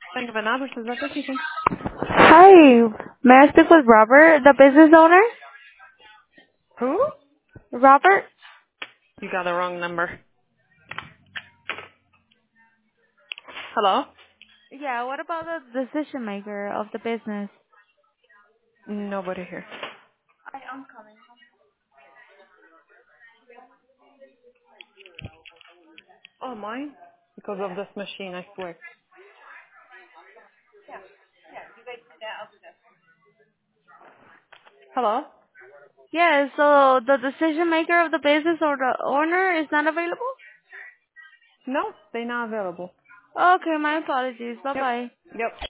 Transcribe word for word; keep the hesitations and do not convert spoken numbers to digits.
Thank you, Vanessa. This is Rebecca speaking. Hi, may I speak with Robert, the business owner? Who? Robert? You got the wrong number. Hello? Yeah, what about the decision maker of the business? Nobody here. Oh, mine? Because of this machine, I swear. Hello? Yeah, so the decision maker of the business or the owner is not available? No, they're not available. Okay, my apologies. Bye Yep. bye. Yep.